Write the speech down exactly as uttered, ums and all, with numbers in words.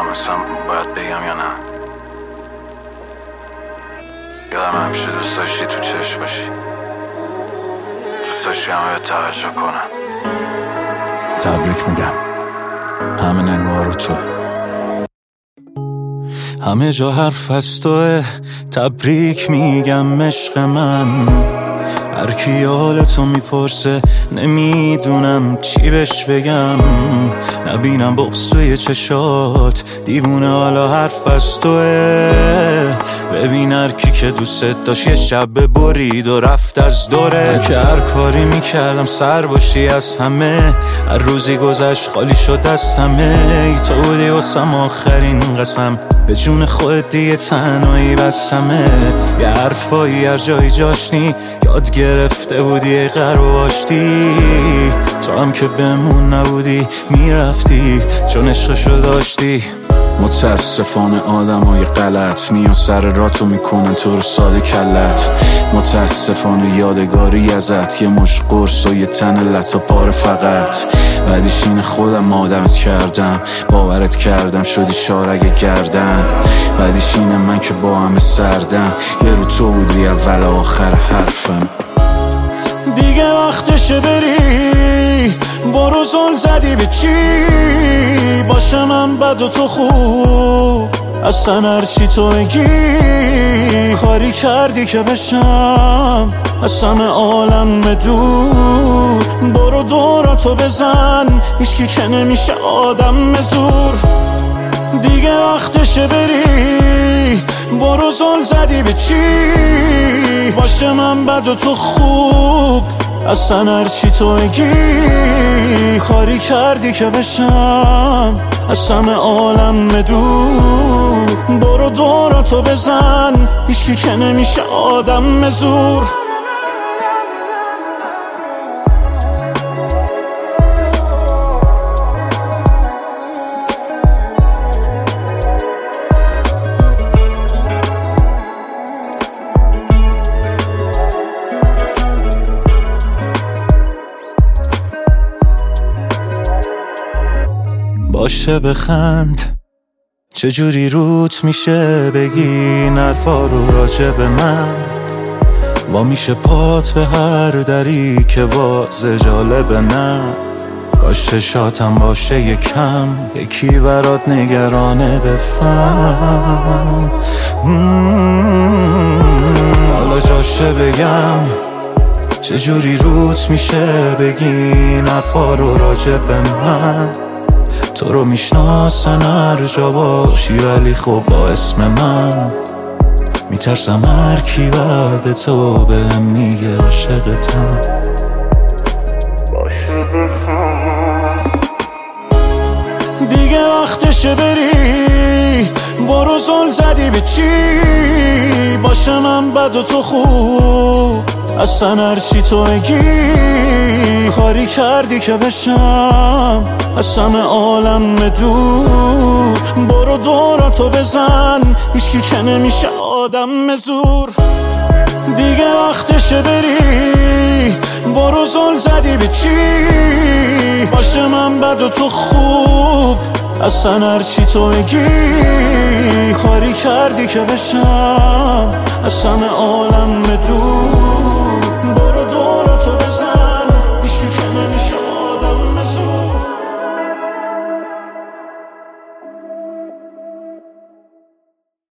نمیدونم اصلا باید بگم یا نه. یادم همیشه دوست داشتی تو چشم باشی، دوست داشتی همه به توجه کنم. تبریک میگم، همه نگاه رو تو، همه جا حرف از توه. تبریک میگم عشق من، هر کی حالتو میپرسه نمیدونم چی بهش بگم. نبینم بغض توی چشات، دیوونه حالا حرف از توه. ببین هر کی که دوست داشت یه شب برید و رفت از دوره. که هر کاری میکردم سر باشی از همه، هر روزی گذشت خالی شد از همه. ای تو بودی واسم آخرین قسم، به جون خودت دیگه تنهایی بسمه. یه حرفایی هر جایی جاشنی یاد گرفته بودی ای غرب آشتی. تو هم که بمون نبودی میرفتی چون عشقشو داشتی. متاسفانه آدم های غلط میان سر راتو میکنن تو رو ساده کلت. متاسفانه یادگاری ازت یه مش قرص و یه تن لطا پاره فقط. بعدیش اینه خودم آدمت کردم، باورت کردم شدی شارگ گردن. بعدیش اینه من که با همه سردم، یه رو تو بودی اول آخر حرفم. دیگه وقتشه بری، برو زل زدی به چی؟ باشه من بد و تو خوب، اصلا هرچی تو بگی. کاری کردی که بشم از همه عالم دور. برو دوراتو بزن، هیچکی که نمیشه آدم زور. دیگه وقتشه بری، برو زل زدی به چی؟ باشه من بد و تو خوب، اصلا هرچی تو بگی. کاری کردی که بشم از همه عالم دور. برو دوراتو بزن، هیچکی که نمیشه آدم زور. باشه بخند، چجوری روت میشه بگی نرفا رو راجع به من. با میشه پات به هر دری که باز جالبه نه. کاش چشاتم باشه یکم، یکی برات نگرانه بفهم. حالا جاشه بگم، چجوری روت میشه بگی نرفا رو راجع به من. تو رو میشناسن هر جا باشی، ولی خب با اسم من میترسم هر کی بعد تو بهم میگه عاشقتم. دیگه وقتشه بری، برو زل زدی به چی؟ باشه من بد و تو خوب، اصلا هرچی تو بگی. کاری کردی که بشم از همه عالم دور. برو دوراتو بزن، هیچکی که نمیشه آدم زور. دیگه وقتشه بری، برو زل زدی به چی؟ باشه من بد و تو خوب، اصلا هرچی تو بگی. کاری کردی که بشم از همه عالم